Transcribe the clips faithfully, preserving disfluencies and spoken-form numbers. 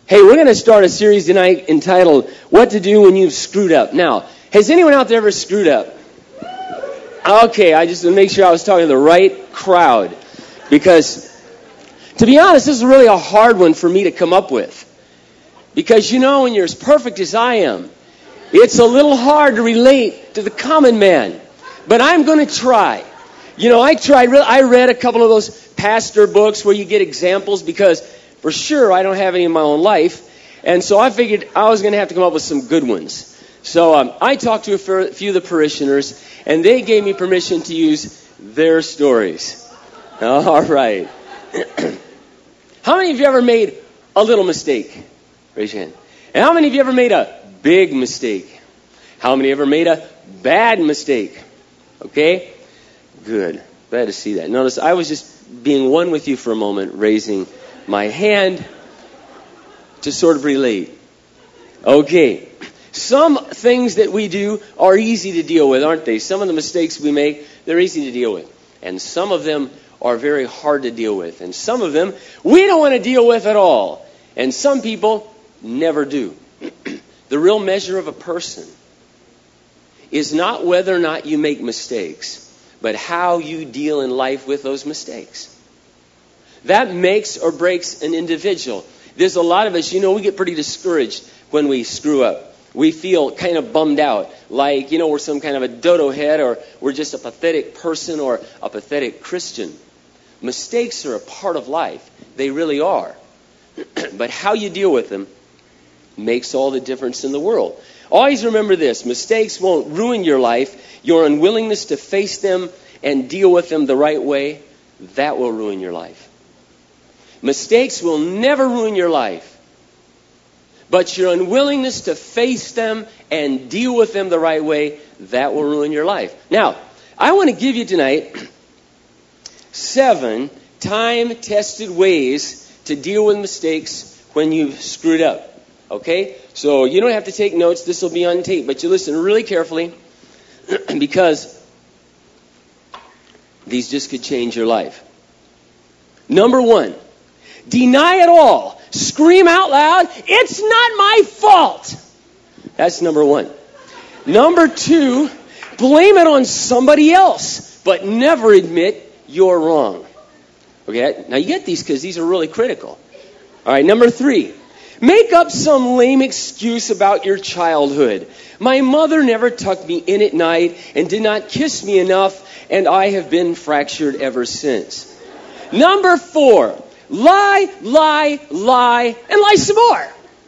Hey, we're going to start a series tonight entitled, What to Do When You've Screwed Up. Now, has anyone out there ever screwed up? Okay, I just want to make sure I was talking to the right crowd. Because, to be honest, this is really a hard one for me to come up with. Because, you know, when you're as perfect as I am, it's a little hard to relate to the common man. But I'm going to try. You know, I tried, I read a couple of those pastor books where you get examples because, for sure, I don't have any in my own life. And so I figured I was going to have to come up with some good ones. So um, I talked to a few of the parishioners, and they gave me permission to use their stories. All right. How many of you ever made a little mistake? Raise your hand. And how many of you ever made a big mistake? How many ever made a bad mistake? Okay? Good. Glad to see that. Notice I was just being one with you for a moment, raising my hand to sort of relate. Okay. Some things that we do are easy to deal with, aren't they? Some of the mistakes we make, they're easy to deal with. And some of them are very hard to deal with. And some of them we don't want to deal with at all. And some people never do. The real measure of a person is not whether or not you make mistakes, but how you deal in life with those mistakes. That makes or breaks an individual. There's a lot of us, you know, we get pretty discouraged when we screw up. We feel kind of bummed out, like, you know, we're some kind of a dodo head, or we're just a pathetic person or a pathetic Christian. Mistakes are a part of life. They really are. But how you deal with them makes all the difference in the world. Always remember this: mistakes won't ruin your life. Your unwillingness to face them and deal with them the right way, that will ruin your life. Mistakes will never ruin your life. But your unwillingness to face them and deal with them the right way, that will ruin your life. Now, I want to give you tonight seven time-tested ways to deal with mistakes when you've screwed up. Okay? So you don't have to take notes. This will be on tape. But you listen really carefully because these just could change your life. Number one, deny it all. Scream out loud, it's not my fault. That's number one. Number two, blame it on somebody else, but never admit you're wrong. Okay, now you get these because these are really critical. All right, number three, make up some lame excuse about your childhood. My mother never tucked me in at night and did not kiss me enough, and I have been fractured ever since. Number four, lie, lie, lie, and lie some more.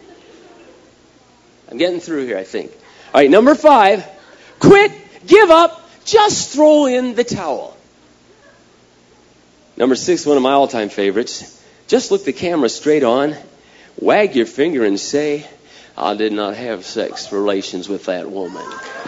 I'm getting through here, I think. All right, number five, quit, give up, just throw in the towel. Number six, one of my all-time favorites, just look the camera straight on, wag your finger and say, I did not have sex relations with that woman.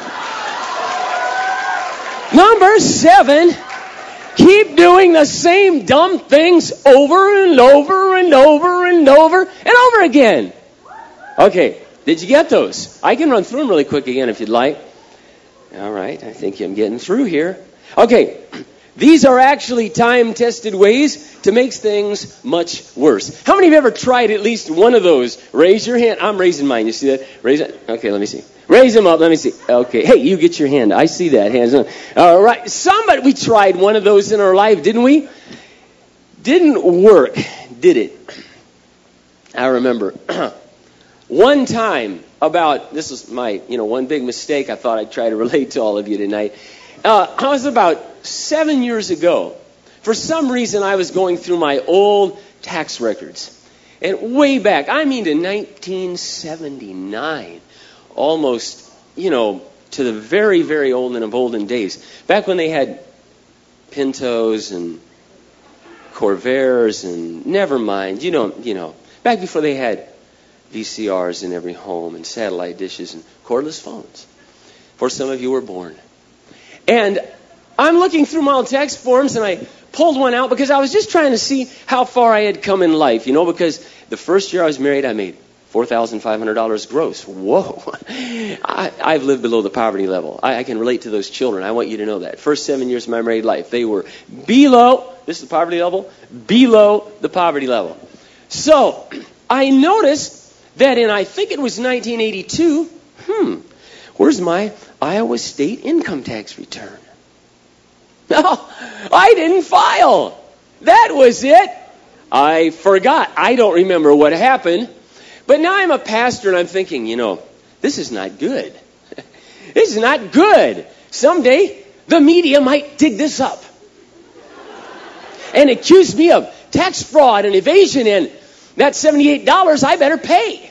Number seven, keep doing the same dumb things over and over and over and over and over again. Okay, did you get those? I can run through them really quick again if you'd like. All right, I think I'm getting through here. Okay, these are actually time-tested ways to make things much worse. How many of you ever tried at least one of those? Raise your hand. I'm raising mine. You see that? Raise it. Okay, let me see. Raise them up. Let me see. Okay. Hey, you get your hand. I see that. Hands up. All right. Somebody, we tried one of those in our life, didn't we? Didn't work, did it? I remember one time about, this was my, you know, one big mistake. I thought I'd try to relate to all of you tonight. Uh, I was about seven years ago. For some reason, I was going through my old tax records. And way back, I mean to nineteen seventy-nine. Almost, you know, to the very, very old and of olden days. Back when they had Pintos and Corvairs and never mind, you know, you know, back before they had V C Rs in every home and satellite dishes and cordless phones. Before some of you were born. And I'm looking through my old tax forms and I pulled one out because I was just trying to see how far I had come in life, you know, because the first year I was married, I made four thousand five hundred dollars gross. Whoa. I, I've lived below the poverty level. I, I can relate to those children. I want you to know that. First seven years of my married life, they were below, this is the poverty level, below the poverty level. So I noticed that in, I think it was nineteen eighty-two, hmm, where's my Iowa State income tax return? No, I didn't file. That was it. I forgot. I don't remember what happened. But now I'm a pastor and I'm thinking, you know, this is not good. This is not good. Someday the media might dig this up and accuse me of tax fraud and evasion, and that seventy-eight dollars I better pay.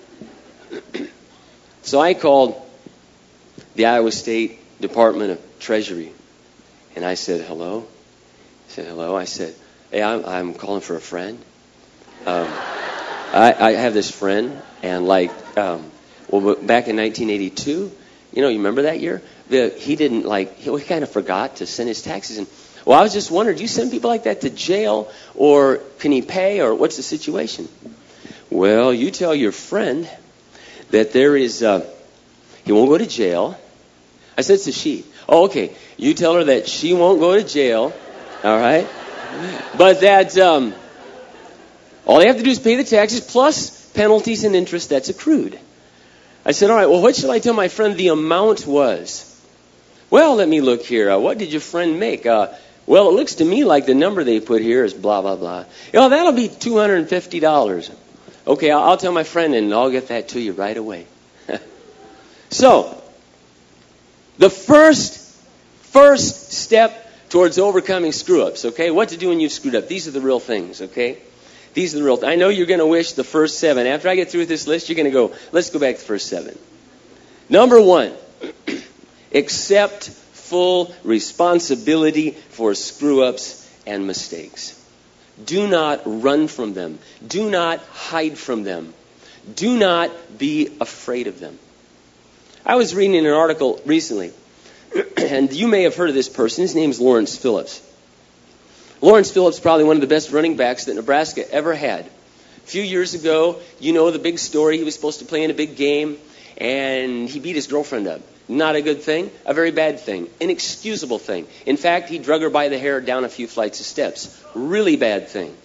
So I called the Iowa State Department of Treasury, and I said, hello? I said, hello? I said, hey, I'm, I'm calling for a friend. Um, I, I have this friend, and like, um, well, back in nineteen eighty-two, you know, you remember that year? The, he didn't like, he kind of forgot to send his taxes in. Well, I was just wondering, do you send people like that to jail, or can he pay, or what's the situation? Well, you tell your friend that there is, uh, he won't go to jail. I said it's a she. Oh, okay. You tell her that she won't go to jail, all right? But that um, all they have to do is pay the taxes plus penalties and interest that's accrued. I said, all right, well, what shall I tell my friend the amount was? Well, let me look here. Uh, what did your friend make? Uh, well, it looks to me like the number they put here is blah, blah, blah. Oh, that'll be two hundred fifty dollars. Okay, I'll, I'll tell my friend and I'll get that to you right away. So, the first, first step towards overcoming screw-ups, okay? What to do when you've screwed up. These are the real things, okay? These are the real things. I know you're going to wish the first seven. After I get through with this list, you're going to go, let's go back to the first seven. Number one, accept full responsibility for screw-ups and mistakes. Do not run from them. Do not hide from them. Do not be afraid of them. I was reading an article recently, and you may have heard of this person. His name is Lawrence Phillips. Lawrence Phillips is probably one of the best running backs that Nebraska ever had. A few years ago, you know the big story. He was supposed to play in a big game, and he beat his girlfriend up. Not a good thing, a very bad thing, inexcusable thing. In fact, he drug her by the hair down a few flights of steps. Really bad thing.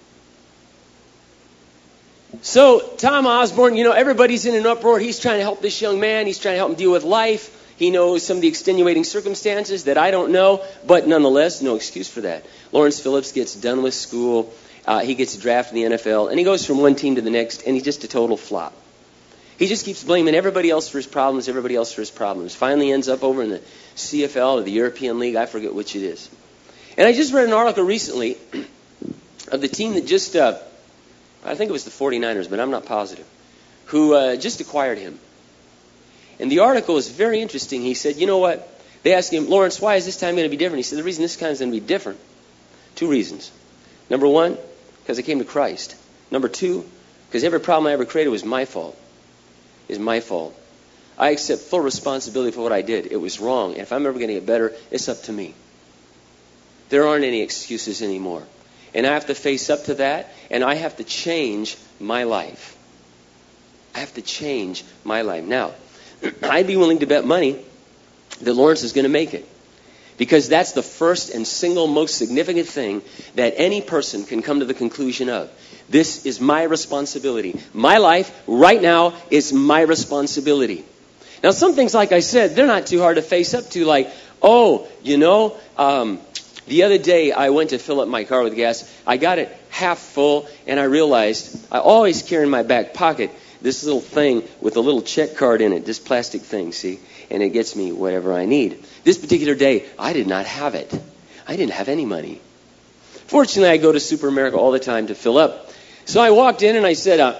So, Tom Osborne, you know, everybody's in an uproar. He's trying to help this young man. He's trying to help him deal with life. He knows some of the extenuating circumstances that I don't know, but nonetheless, no excuse for that. Lawrence Phillips gets done with school. Uh, he gets drafted in the N F L, and he goes from one team to the next, and he's just a total flop. He just keeps blaming everybody else for his problems, everybody else for his problems. Finally ends up over in the C F L or the European League. I forget which it is. And I just read an article recently of the team that just, uh, I think it was the forty-niners, but I'm not positive, who uh, just acquired him. And the article is very interesting. He said, you know what? They asked him, Lawrence, why is this time going to be different? He said, the reason this time is going to be different. Two reasons. Number one, because I came to Christ. Number two, because every problem I ever created was my fault. Is my fault. I accept full responsibility for what I did. It was wrong. And if I'm ever going to get better, it's up to me. There aren't any excuses anymore. And I have to face up to that, and I have to change my life. I have to change my life. Now, I'd be willing to bet money that Lawrence is going to make it. Because that's the first and single most significant thing that any person can come to the conclusion of. This is my responsibility. My life right now is my responsibility. Now, some things, like I said, they're not too hard to face up to. Like, oh, you know, um, the other day I went to fill up my car with gas. I got it half full, and I realized I always carry in my back pocket this little thing with a little check card in it, this plastic thing, see? And it gets me whatever I need. This particular day, I did not have it. I didn't have any money. Fortunately, I go to Super America all the time to fill up. So I walked in and I said, uh,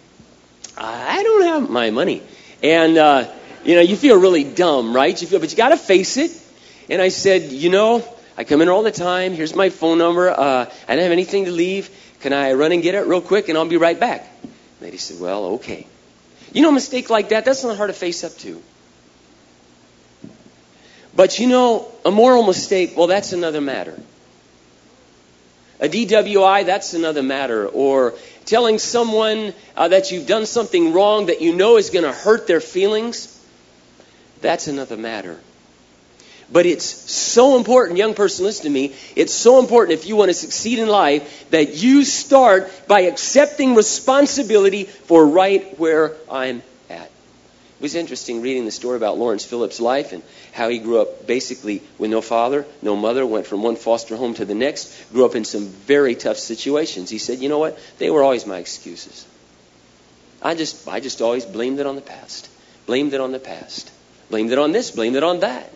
I don't have my money. And, uh, you know, you feel really dumb, right? You feel, but you got to face it. And I said, you know, I come in all the time. Here's my phone number. Uh, I don't have anything to leave. Can I run and get it real quick and I'll be right back? The lady said, well, okay. You know, a mistake like that, that's not hard to face up to. But, you know, a moral mistake, well, that's another matter. A D W I, that's another matter. Or telling someone uh, that you've done something wrong that you know is going to hurt their feelings, that's another matter. But it's so important, young person, listen to me, it's so important if you want to succeed in life that you start by accepting responsibility for right where I'm at. It was interesting reading the story about Lawrence Phillips' life and how he grew up basically with no father, no mother, went from one foster home to the next, grew up in some very tough situations. He said, you know what, they were always my excuses. I just, I just always blamed it on the past, blamed it on the past, blamed it on this, blamed it on that.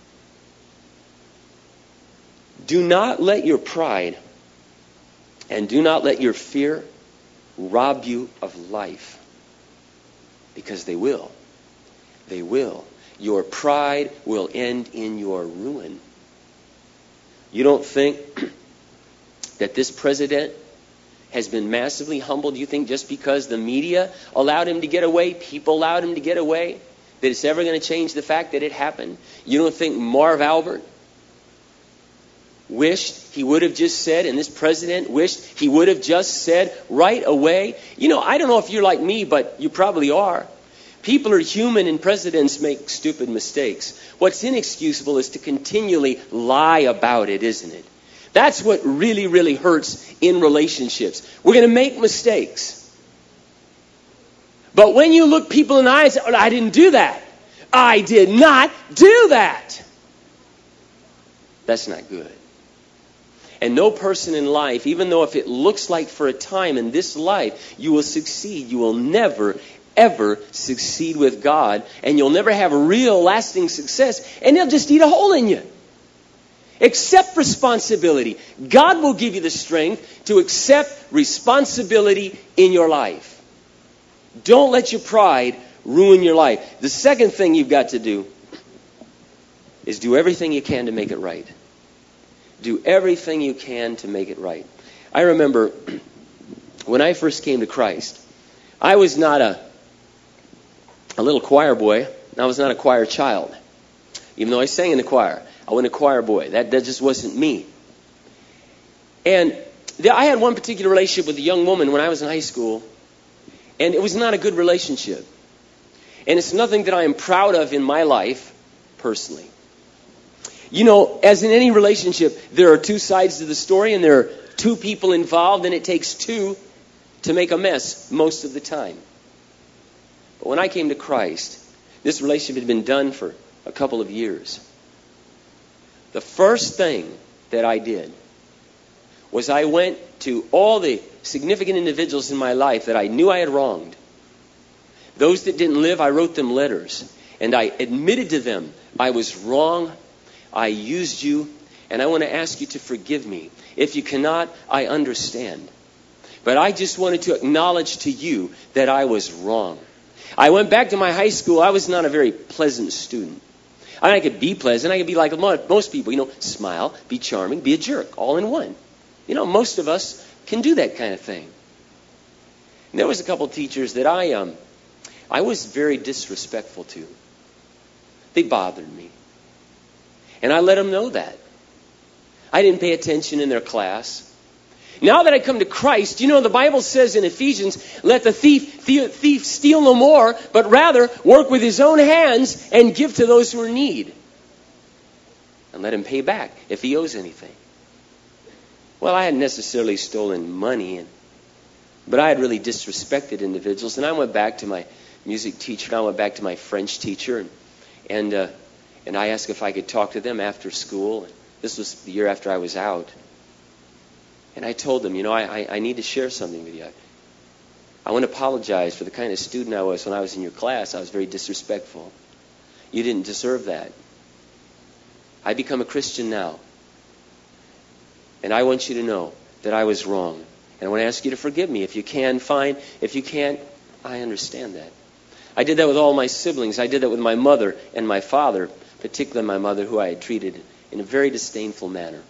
Do not let your pride and do not let your fear rob you of life, because they will. They will. Your pride will end in your ruin. You don't think that this president has been massively humbled? You think just because the media allowed him to get away, people allowed him to get away, that it's ever going to change the fact that it happened? You don't think Marv Albert wished he would have just said, and this president wished he would have just said right away? You know, I don't know if you're like me, but you probably are. People are human and presidents make stupid mistakes. What's inexcusable is to continually lie about it, isn't it? That's what really, really hurts in relationships. We're going to make mistakes. But when you look people in the eye and say, oh, I didn't do that. I did not do that. That's not good. And no person in life, even though if it looks like for a time in this life you will succeed, you will never, ever succeed with God. And you'll never have real lasting success. And He'll just eat a hole in you. Accept responsibility. God will give you the strength to accept responsibility in your life. Don't let your pride ruin your life. The second thing you've got to do is do everything you can to make it right. Do everything you can to make it right. I remember when I first came to Christ, I was not a, a little choir boy. I was not a choir child. Even though I sang in the choir, I wasn't a choir boy. That, that just wasn't me. And the, I had one particular relationship with a young woman when I was in high school, and it was not a good relationship. And it's nothing that I am proud of in my life, personally. You know, as in any relationship, there are two sides to the story, and there are two people involved, and it takes two to make a mess most of the time. But when I came to Christ, this relationship had been done for a couple of years. The first thing that I did was I went to all the significant individuals in my life that I knew I had wronged. Those that didn't live, I wrote them letters, and I admitted to them I was wrong. I used you, and I want to ask you to forgive me. If you cannot, I understand. But I just wanted to acknowledge to you that I was wrong. I went back to my high school. I was not a very pleasant student. I, mean, I could be pleasant. I could be like most people, you know, smile, be charming, be a jerk, all in one. You know, most of us can do that kind of thing. And there was a couple of teachers that I, um, I was very disrespectful to. They bothered me. And I let them know that. I didn't pay attention in their class. Now that I come to Christ, you know, the Bible says in Ephesians, let the thief, thief, thief steal no more, but rather work with his own hands and give to those who are in need. And let him pay back if he owes anything. Well, I hadn't necessarily stolen money, and, but I had really disrespected individuals. And I went back to my music teacher, and I went back to my French teacher, and, and uh, And I asked if I could talk to them after school. This was the year after I was out. And I told them, you know, I, I, I need to share something with you. I, I want to apologize for the kind of student I was when I was in your class. I was very disrespectful. You didn't deserve that. I become a Christian now. And I want you to know that I was wrong. And I want to ask you to forgive me. If you can, fine. If you can't, I understand that. I did that with all my siblings. I did that with my mother and my father, particularly my mother, who I had treated in a very disdainful manner.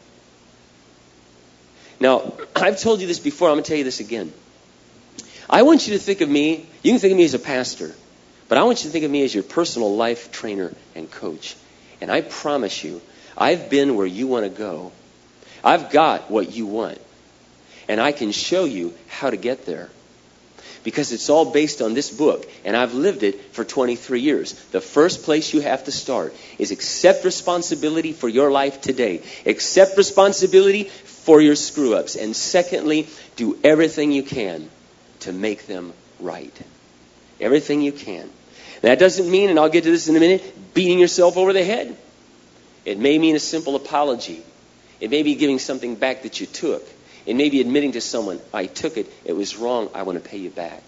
Now, I've told you this before. I'm going to tell you this again. I want you to think of me, you can think of me as a pastor, but I want you to think of me as your personal life trainer and coach. And I promise you, I've been where you want to go. I've got what you want. And I can show you how to get there. Because it's all based on this book, and I've lived it for twenty-three years. The first place you have to start is accept responsibility for your life today. Accept responsibility for your screw-ups. And secondly, do everything you can to make them right. Everything you can. That doesn't mean, and I'll get to this in a minute, beating yourself over the head. It may mean a simple apology. It may be giving something back that you took. It may be admitting to someone, I took it, it was wrong, I want to pay you back.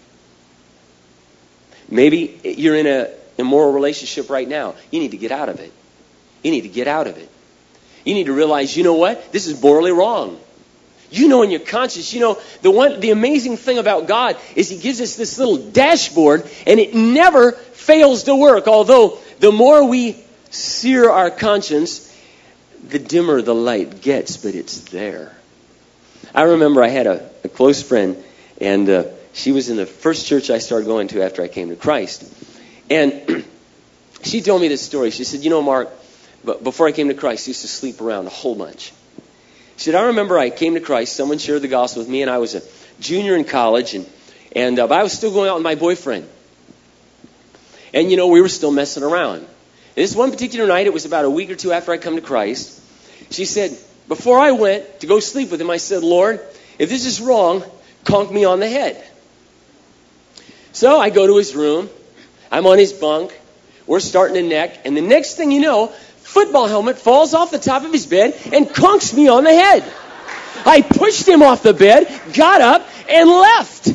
Maybe you're in an immoral relationship right now. You need to get out of it. You need to get out of it. You need to realize, you know what? This is morally wrong. You know in your conscience, you know, the one, the amazing thing about God is He gives us this little dashboard, and it never fails to work. Although the more we sear our conscience, the dimmer the light gets, but it's there. I remember I had a, a close friend, and uh, she was in the first church I started going to after I came to Christ. And she told me this story. She said, you know, Mark, but before I came to Christ, I used to sleep around a whole bunch. She said, I remember I came to Christ, someone shared the gospel with me, and I was a junior in college, and, and uh, but I was still going out with my boyfriend. And, you know, we were still messing around. And this one particular night, it was about a week or two after I come to Christ, she said, before I went to go sleep with him, I said, Lord, if this is wrong, conk me on the head. So I go to his room. I'm on his bunk. We're starting to neck. And the next thing you know, football helmet falls off the top of his bed and conks me on the head. I pushed him off the bed, got up, and left.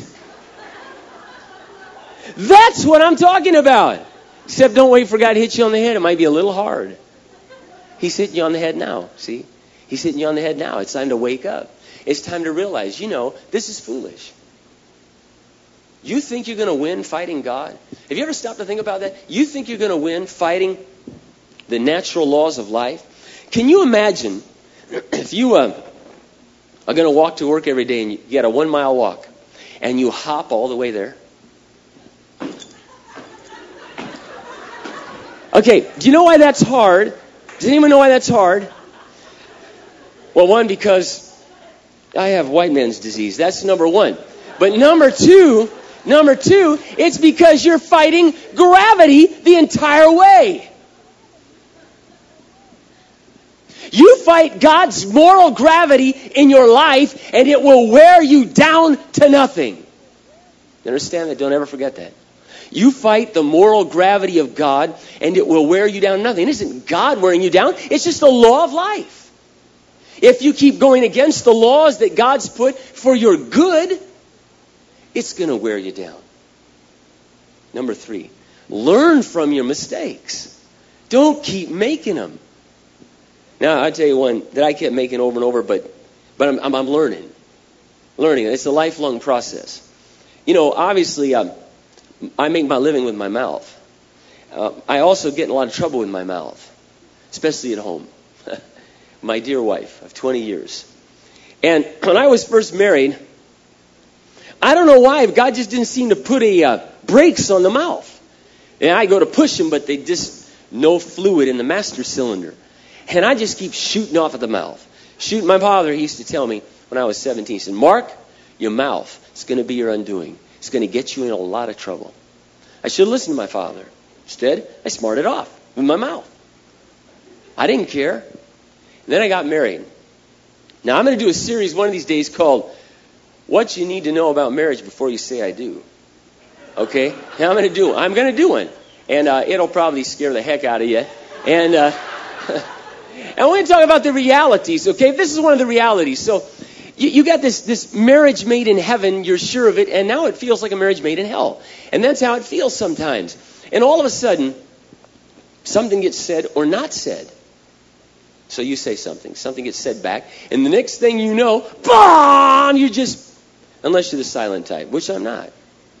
That's what I'm talking about. Except don't wait for God to hit you on the head. It might be a little hard. He's hitting you on the head now, see? He's hitting you on the head now. It's time to wake up. It's time to realize, you know, this is foolish. You think you're going to win fighting God? Have you ever stopped to think about that? You think you're going to win fighting the natural laws of life? Can you imagine if you uh, are going to walk to work every day and you get a one mile walk and you hop all the way there? Okay, do you know why that's hard? Does anyone know why that's hard? Well, one, because I have white man's disease. That's number one. But number two, number two, it's because you're fighting gravity the entire way. You fight God's moral gravity in your life, and it will wear you down to nothing. You understand that? Don't ever forget that. You fight the moral gravity of God, and it will wear you down to nothing. It isn't God wearing you down. It's just the law of life. If you keep going against the laws that God's put for your good, it's going to wear you down. Number three, learn from your mistakes. Don't keep making them. Now, I'll tell you one that I kept making over and over, but but I'm, I'm, I'm learning. Learning. It's a lifelong process. You know, obviously, um, I make my living with my mouth. Uh, I also get in a lot of trouble with my mouth, especially at home. My dear wife of twenty years. And when I was first married, I don't know why, God just didn't seem to put a uh, brakes on the mouth. And I go to push them, but they just, no fluid in the master cylinder. And I just keep shooting off at the mouth. Shoot. My father, he used to tell me when I was seventeen, he said, Mark, your mouth is going to be your undoing. It's going to get you in a lot of trouble. I should listen to my father. Instead, I smarted off with my mouth. I didn't care. And then I got married. Now, I'm going to do a series one of these days called What You Need to Know About Marriage Before You Say I Do. Okay? Now, I'm going to do I'm going to do one. And uh, it'll probably scare the heck out of you. And, uh, and we're going to talk about the realities, okay? This is one of the realities. So, you, you got this, this marriage made in heaven, you're sure of it, and now it feels like a marriage made in hell. And that's how it feels sometimes. And all of a sudden, something gets said or not said. So you say something. Something gets said back. And the next thing you know, BOOM! You just, unless you're the silent type, which I'm not.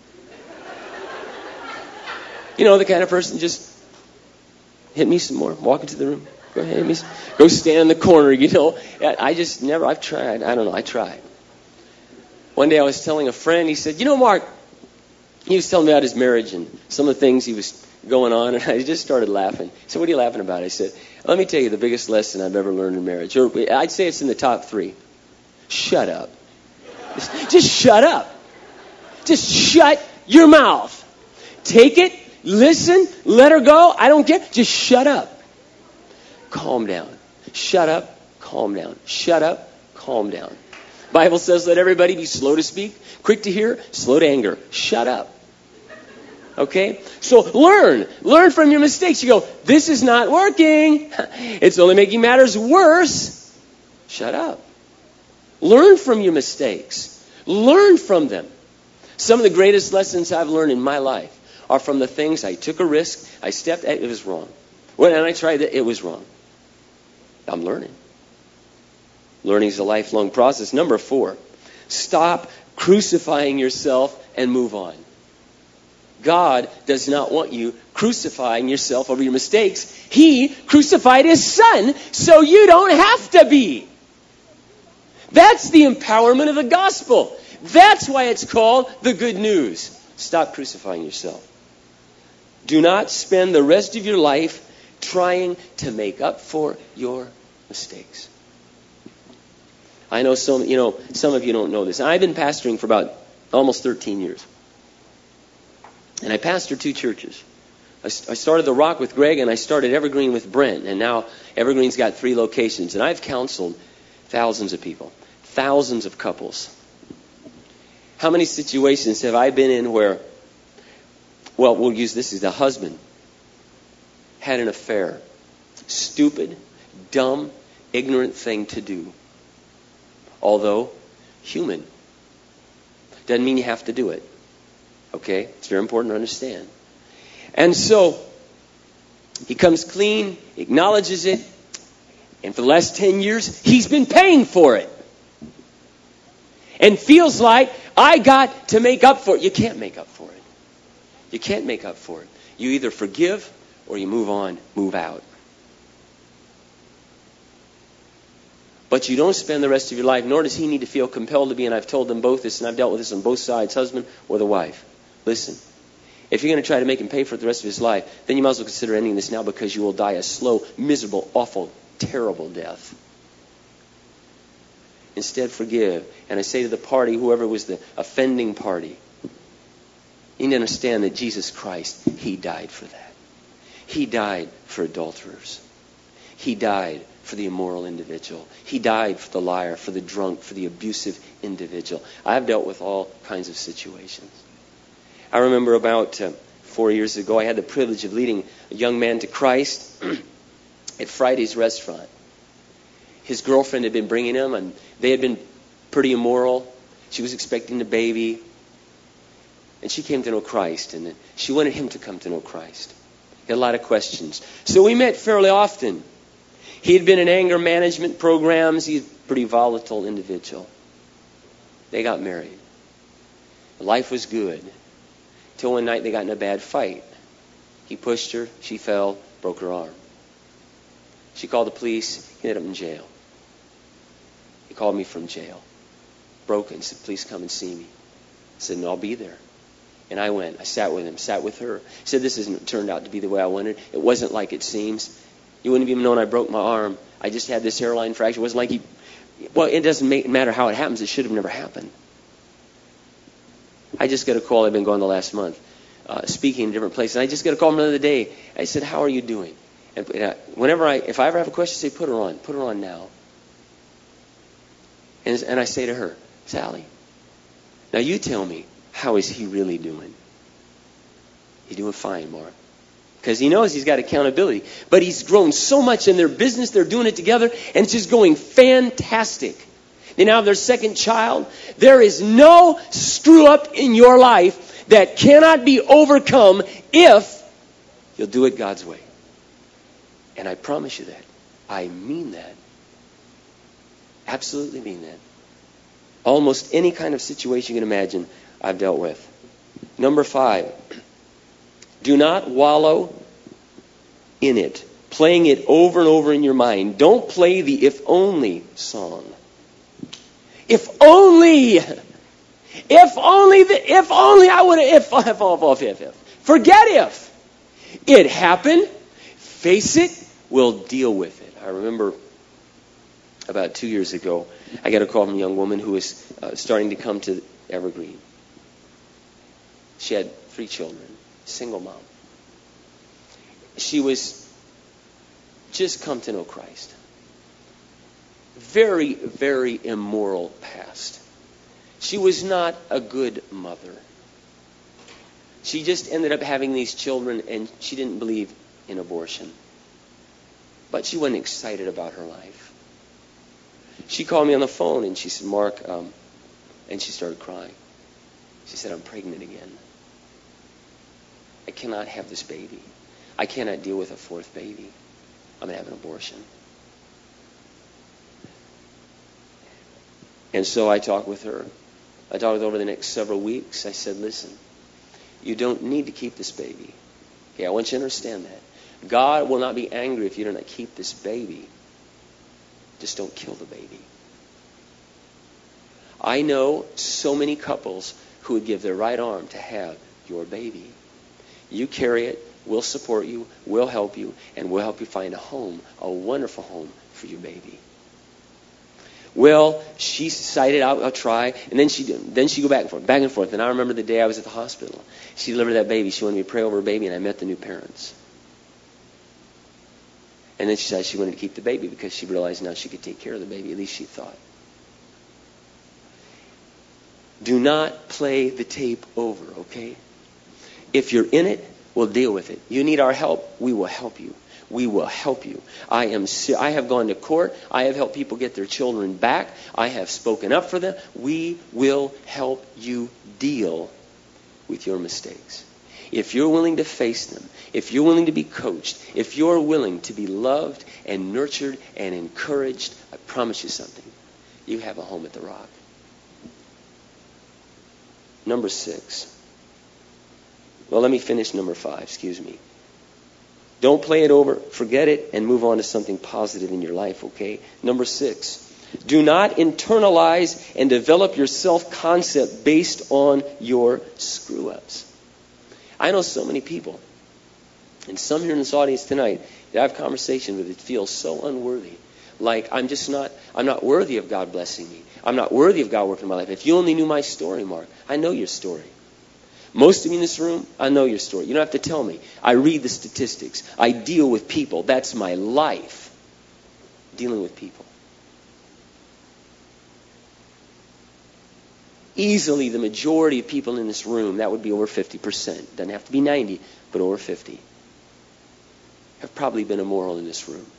You know, the kind of person just hit me some more. Walk into the room. Go ahead, hit me some, go stand in the corner, you know. I just never, I've tried. I don't know, I tried. One day I was telling a friend, he said, you know, Mark, he was telling me about his marriage and some of the things he was going on, and I just started laughing. He said, what are you laughing about? I said, let me tell you the biggest lesson I've ever learned in marriage. Or I'd say it's in the top three. Shut up. Just, just shut up. just shut your mouth. Take it, listen, let her go. I don't care. Just shut up. Calm down. Shut up, calm down. Shut up, calm down. Bible says, let everybody be slow to speak, quick to hear, slow to anger. Shut up. Okay? So learn. Learn from your mistakes. You go, this is not working. It's only making matters worse. Shut up. Learn from your mistakes. Learn from them. Some of the greatest lessons I've learned in my life are from the things I took a risk, I stepped, it was wrong. When I tried it, it was wrong. I'm learning. Learning is a lifelong process. Number four, stop crucifying yourself and move on. God does not want you crucifying yourself over your mistakes. He crucified His Son so you don't have to be. That's the empowerment of the gospel. That's why it's called the good news. Stop crucifying yourself. Do not spend the rest of your life trying to make up for your mistakes. I know some, you know, some of you don't know this. I've been pastoring for about almost thirteen years. And I pastored two churches. I, I started The Rock with Greg, and I started Evergreen with Brent. And now Evergreen's got three locations. And I've counseled thousands of people, thousands of couples. How many situations have I been in where, well, we'll use this as the husband had an affair. Stupid, dumb, ignorant thing to do. Although human. Doesn't mean you have to do it. Okay? It's very important to understand. And so, he comes clean, acknowledges it, and for the last ten years, he's been paying for it. And feels like, I got to make up for it. You can't make up for it. You can't make up for it. You either forgive or you move on, move out. But you don't spend the rest of your life, nor does he need to feel compelled to be, and I've told them both this, and I've dealt with this on both sides, husband or the wife. Listen, if you're going to try to make him pay for it the rest of his life, then you might as well consider ending this now, because you will die a slow, miserable, awful, terrible death. Instead, forgive. And I say to the party, whoever was the offending party, you need to understand that Jesus Christ, He died for that. He died for adulterers. He died for the immoral individual. He died for the liar, for the drunk, for the abusive individual. I've dealt with all kinds of situations. I remember about uh, four years ago, I had the privilege of leading a young man to Christ at Friday's Restaurant. His girlfriend had been bringing him, and they had been pretty immoral. She was expecting a baby. And she came to know Christ, and she wanted him to come to know Christ. He had a lot of questions. So we met fairly often. He had been in anger management programs. He's a pretty volatile individual. They got married. Life was good. Till one night they got in a bad fight. He pushed her. She fell, broke her arm. She called the police. He ended up in jail. He called me from jail. Broken. Said, please come and see me. I said, no, I'll be there. And I went. I sat with him, sat with her. He said, this hasn't turned out to be the way I wanted. It wasn't like it seems. You wouldn't have even known I broke my arm. I just had this hairline fracture. It wasn't like he... Well, it doesn't make, matter how it happens. It should have never happened. I just got a call. I've been going the last month, uh, speaking in different places. And I just got a call another day. I said, how are you doing? And, and I, whenever I... If I ever have a question, I say, put her on. Put her on now. And, and I say to her, Sally, now you tell me, how is he really doing? He's doing fine, Mark. Because he knows he's got accountability. But he's grown so much in their business. They're doing it together. And it's just going fantastic. They now have their second child. There is no screw up in your life that cannot be overcome if you'll do it God's way. And I promise you that. I mean that. Absolutely mean that. Almost any kind of situation you can imagine, I've dealt with. Number five, do not wallow in it, playing it over and over in your mind. Don't play the if only song. If only, if only, the, if only I would have, if, if, if, if, if. Forget if. It happened. Face it. We'll deal with it. I remember about two years ago, I got a call from a young woman who was uh, starting to come to Evergreen. She had three children, single mom. She was just come to know Christ. Very, very immoral past. She was not a good mother. She just ended up having these children, and she didn't believe in abortion. But she wasn't excited about her life. She called me on the phone, and she said, Mark, um, and she started crying. She said, I'm pregnant again. I cannot have this baby. I cannot deal with a fourth baby. I'm going to have an abortion. And so I talked with her. I talked with her over the next several weeks. I said, listen, you don't need to keep this baby. Okay, I want you to understand that. God will not be angry if you do not keep this baby. Just don't kill the baby. I know so many couples who would give their right arm to have your baby. You carry it, we'll support you, we'll help you, and we'll help you find a home, a wonderful home for your baby. Well, she decided, I'll, I'll try, and then she then she go back and forth, back and forth. And I remember the day I was at the hospital. She delivered that baby. She wanted me to pray over her baby, and I met the new parents. And then she said she wanted to keep the baby because she realized now she could take care of the baby, at least she thought. Do not play the tape over, okay? If you're in it, we'll deal with it. You need our help, we will help you. We will help you. I am. I have gone to court. I have helped people get their children back. I have spoken up for them. We will help you deal with your mistakes. If you're willing to face them, if you're willing to be coached, if you're willing to be loved and nurtured and encouraged, I promise you something. You have a home at the Rock. Number six. Well, let me finish number five. Excuse me. Don't play it over, forget it, and move on to something positive in your life, okay? Number six, do not internalize and develop your self-concept based on your screw-ups. I know so many people, and some here in this audience tonight, that I have conversation with that feel so unworthy. Like, I'm just not, I'm not worthy of God blessing me. I'm not worthy of God working in my life. If you only knew my story, Mark, I know your story. Most of you in this room, I know your story. You don't have to tell me. I read the statistics. I deal with people. That's my life, dealing with people. Easily, the majority of people in this room, that would be over fifty percent. Doesn't have to be ninety, but over fifty, have probably been immoral in this room.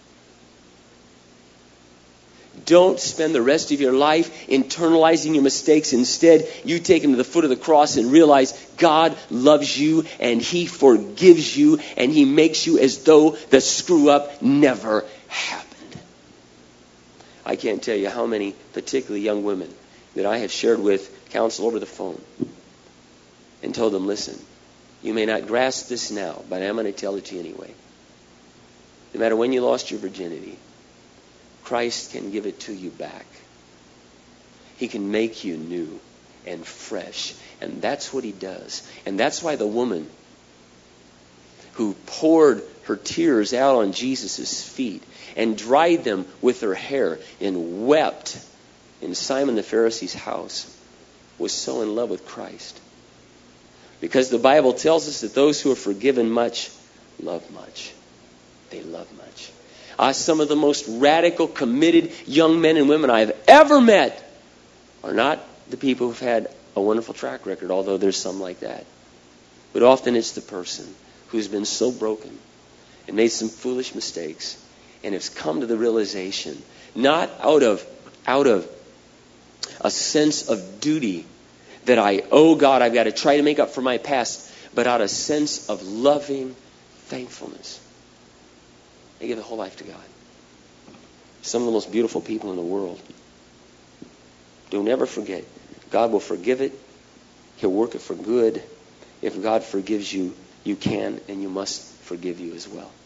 Don't spend the rest of your life internalizing your mistakes. Instead, you take them to the foot of the cross and realize God loves you and He forgives you and He makes you as though the screw up never happened. I can't tell you how many, particularly young women, that I have shared with counsel over the phone and told them, listen, you may not grasp this now, but I'm going to tell it to you anyway. No matter when you lost your virginity, Christ can give it to you back. He can make you new and fresh. And that's what He does. And that's why the woman who poured her tears out on Jesus' feet and dried them with her hair and wept in Simon the Pharisee's house was so in love with Christ. Because the Bible tells us that those who are forgiven much love much. They love much. Uh, some of the most radical, committed young men and women I've ever met are not the people who've had a wonderful track record, although there's some like that. But often it's the person who's been so broken and made some foolish mistakes and has come to the realization, not out of, out of a sense of duty that I owe God, I've got to try to make up for my past, but out of a sense of loving thankfulness. They give their whole life to God. Some of the most beautiful people in the world. Don't ever forget, God will forgive it. He'll work it for good. If God forgives you, you can and you must forgive you as well.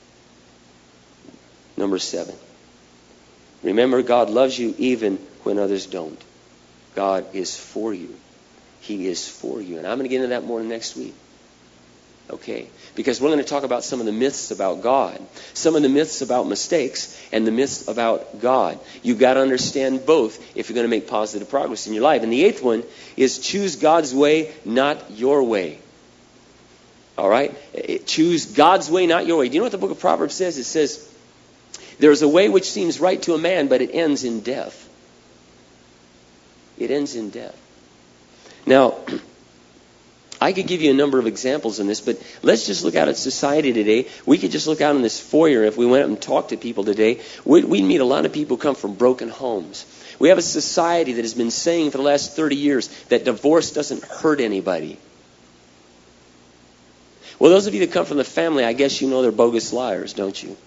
Number seven. Remember, God loves you even when others don't. God is for you. He is for you. And I'm going to get into that more next week. Okay, because we're going to talk about some of the myths about God, some of the myths about mistakes, and the myths about God. You've got to understand both if you're going to make positive progress in your life. And the eighth one is choose God's way, not your way. All right? Choose God's way, not your way. Do you know what the book of Proverbs says? It says, there's a way which seems right to a man, but it ends in death. It ends in death. Now, I could give you a number of examples in this, but let's just look out at society today. We could just look out in this foyer. If we went up and talked to people today, we'd, we'd meet a lot of people who come from broken homes. We have a society that has been saying for the last thirty years that divorce doesn't hurt anybody. Well, those of you that come from the family, I guess you know they're bogus liars, don't you?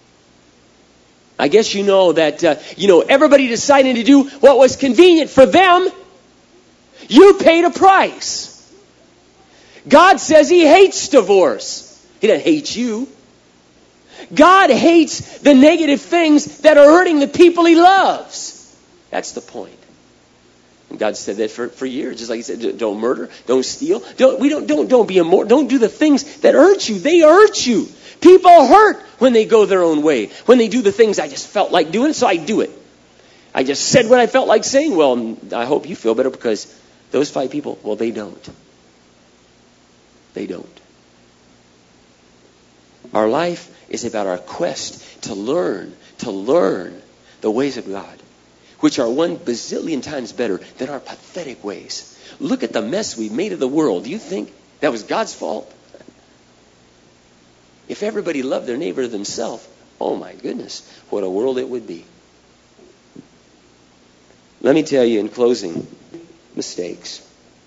I guess you know that, uh, you know, everybody decided to do what was convenient for them. You paid a price. God says He hates divorce. He doesn't hate you. God hates the negative things that are hurting the people He loves. That's the point. And God said that for, for years. Just like He said, don't murder, don't steal, don't we don't don't don't be immoral, don't do the things that hurt you. They hurt you. People hurt when they go their own way. When they do the things I just felt like doing, so I do it. I just said what I felt like saying. Well, I hope you feel better because those five people, well, they don't. They don't. Our life is about our quest to learn, to learn the ways of God, which are one bazillion times better than our pathetic ways. Look at the mess we've made of the world. Do you think that was God's fault? If everybody loved their neighbor themselves, oh my goodness, what a world it would be. Let me tell you in closing, mistakes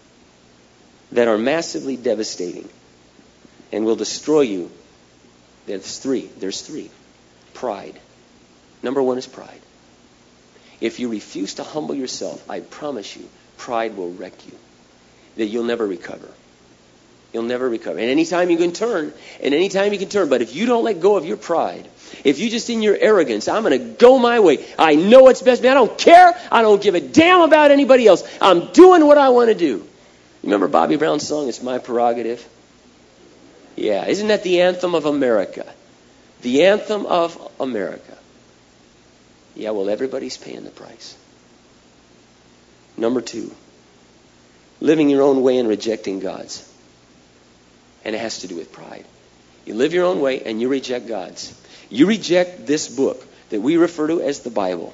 that are massively devastating and will destroy you. There's three. There's three. Pride. Number one is pride. If you refuse to humble yourself, I promise you, pride will wreck you. That you'll never recover. You'll never recover. And anytime you can turn, and anytime you can turn, but if you don't let go of your pride, if you just in your arrogance, I'm going to go my way. I know what's best. I don't care. I don't give a damn about anybody else. I'm doing what I want to do. You remember Bobby Brown's song, It's My Prerogative? Yeah, isn't that the anthem of America? The anthem of America. Yeah, well, everybody's paying the price. Number two, living your own way and rejecting God's. And it has to do with pride. You live your own way and you reject God's. You reject this book that we refer to as the Bible.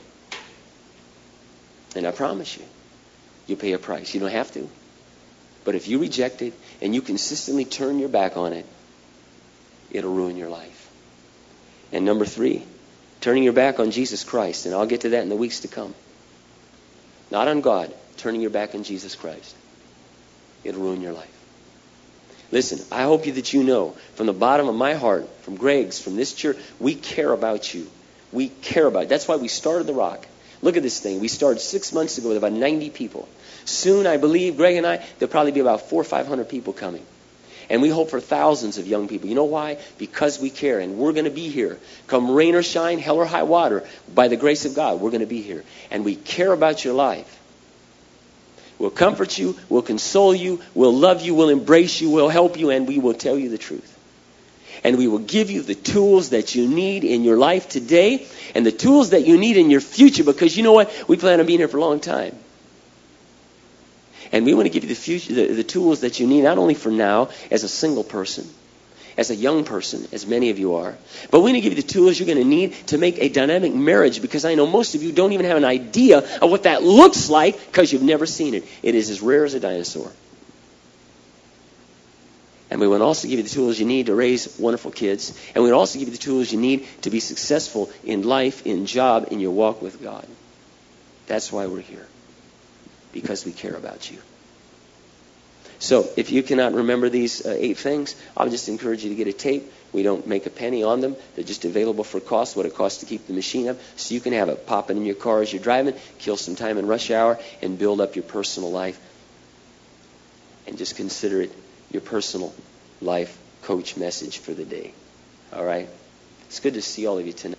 And I promise you, you pay a price. You don't have to. But if you reject it and you consistently turn your back on it, it'll ruin your life. And number three, turning your back on Jesus Christ. And I'll get to that in the weeks to come. Not on God, turning your back on Jesus Christ. It'll ruin your life. Listen, I hope you that you know from the bottom of my heart, from Greg's, from this church, we care about you. We care about it. That's why we started The Rock. Look at this thing. We started six months ago with about ninety people. Soon, I believe, Greg and I, there'll probably be about four or five hundred people coming. And we hope for thousands of young people. You know why? Because we care. And we're going to be here. Come rain or shine, hell or high water, by the grace of God, we're going to be here. And we care about your life. We'll comfort you, we'll console you, we'll love you, we'll embrace you, we'll help you, and we will tell you the truth. And we will give you the tools that you need in your life today and the tools that you need in your future, because you know what? We plan on being here for a long time. And we want to give you the, future, the, the tools that you need, not only for now as a single person, as a young person, as many of you are, but we want to give you the tools you're going to need to make a dynamic marriage, because I know most of you don't even have an idea of what that looks like because you've never seen it. It is as rare as a dinosaur. And we want to also give you the tools you need to raise wonderful kids. And we want to also give you the tools you need to be successful in life, in job, in your walk with God. That's why we're here. Because we care about you. So if you cannot remember these uh, eight things, I'll just encourage you to get a tape. We don't make a penny on them. They're just available for cost, what it costs to keep the machine up. So you can have it popping in your car as you're driving, kill some time in rush hour, and build up your personal life. And just consider it your personal life coach message for the day. All right? It's good to see all of you tonight.